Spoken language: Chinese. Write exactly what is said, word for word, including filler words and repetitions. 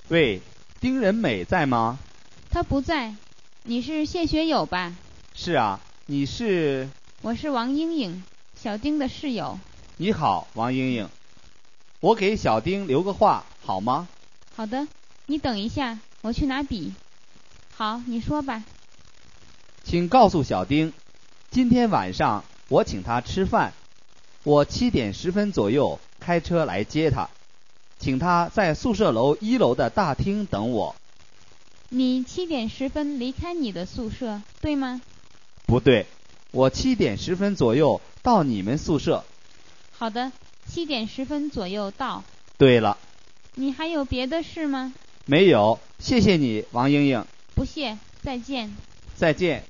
喂，丁仁美在吗？ 她不在。你是谢学友吧？ 是啊，你是？ 我是王英英，小丁的室友。 你好，王英英。我给小丁留个话，好吗？ 好的，你等一下，我去拿笔。好，你说吧。 请告诉小丁，今天晚上我请他吃饭，我七点十分左右开车来接他，请他在宿舍楼一楼的大厅等我。 你七点十分离开你的宿舍，对吗？ 不对，我七点十分左右到你们宿舍。 好的，七点十分左右到。 对了。 你还有别的事吗？ 没有，谢谢你，王英英。 不谢，再见。 再见。